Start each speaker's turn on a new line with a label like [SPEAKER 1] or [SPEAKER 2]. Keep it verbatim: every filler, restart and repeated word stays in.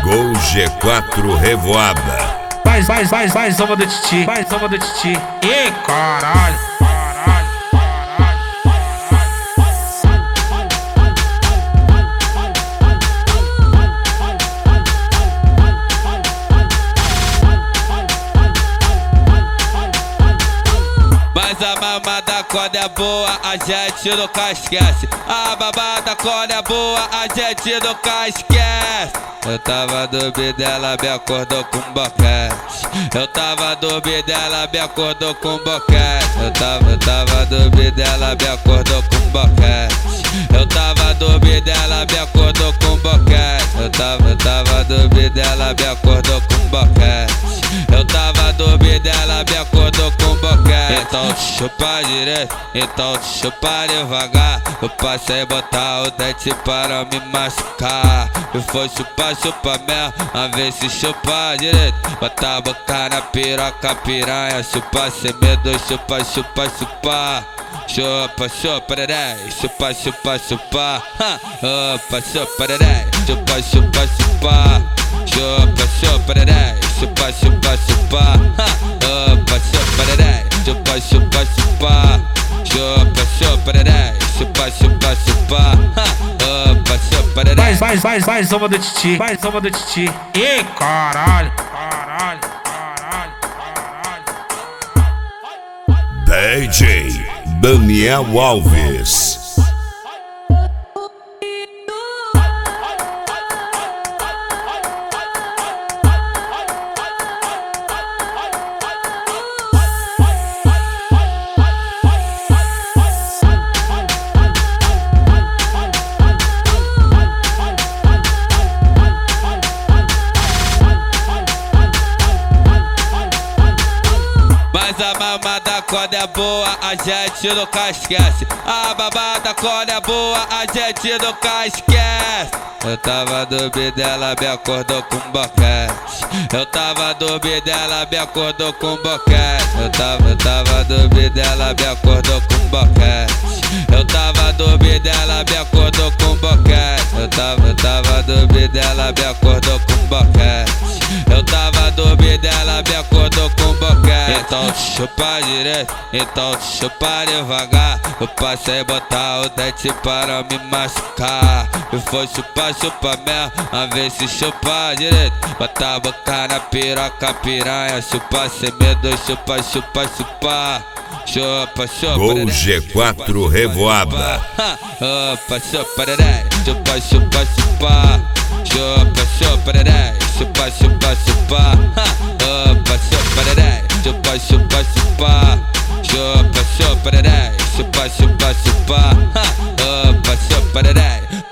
[SPEAKER 1] Gol G quatro Revoada.
[SPEAKER 2] Faz, faz, faz, faz, samba do Titi, faz, samba do Titi. Ih, caralho, caralho, caralho.
[SPEAKER 3] Mas a mamada quando é boa, a gente nunca esquece. A babada quando é boa, a gente nunca esquece. Eu tava dormindo, ela me acordou com boquete. Eu tava dormindo, ela me acordou com boquete. Eu tava, eu tava dormindo, ela me acordou com boquete. Eu tava dormindo, ela me acordou com boquete. Eu tava, eu tava dormindo, ela me acordou com boquete. Eu tava dormindo, ela me acordou com boquete. Então chupa direito, então chupa devagar. Eu passei a botar o dente para me machucar. E foi chupar, chupa mesmo, a ver se chupa direito. Bota a boca na piroca, piranha. Chupa sem medo, chupa, chupa, chupa. Chupa, chupa, dedé, chupa, chupa, chupa. Opa, chupa, dedé, chupa, chupa, chupa. Chupa, chupa, dedé, chupa, chupa, chupa. Opa, chupa, dedé, chupa, chupa, chupa. Chupa, chupa, dedé, chupa, chupa, chupa. Opa, chupa, dedé.
[SPEAKER 2] Faz, faz, faz, faz, samba do Titi, faz, samba do Titi. Ih, caralho, caralho, caralho, caralho.
[SPEAKER 1] D J Daniel Alves.
[SPEAKER 3] Mas a mamada quando é boa, a gente nunca esquece. A babada quando é boa, a gente nunca esquece. Eu tava dormindo, ela me acordou com boquete. Eu tava dormindo, ela me acordou com boquete. Eu tava, eu tava dormindo, ela me acordou com boquete. Eu tava dormindo, ela me acordou com boquete. Eu tava, eu tava dormindo, ela me acordou com boquete. Eu tava dormindo, ela me acordou com boquete. Então chupa direito, então chupa devagar. Eu passei a botar o dente para me machucar. E foi chupa, chupa mesmo, a ver se chupa direito. Bota a boca na piroca, piranha. Chupa sem medo, chupa, chupa, chupa. Chupa, chupa,
[SPEAKER 1] Gol G quatro Revoada.
[SPEAKER 3] Opa, chupa, dedé, chupa, chupa, chupa. Chupa, chupa, dedé, chupa, chupa, chupa. Opa, chupa, dedé, chupa, chupa, chupa. Chupa, chupa, dedé, chupa, chupa, chupa. Opa, chupa, dedé,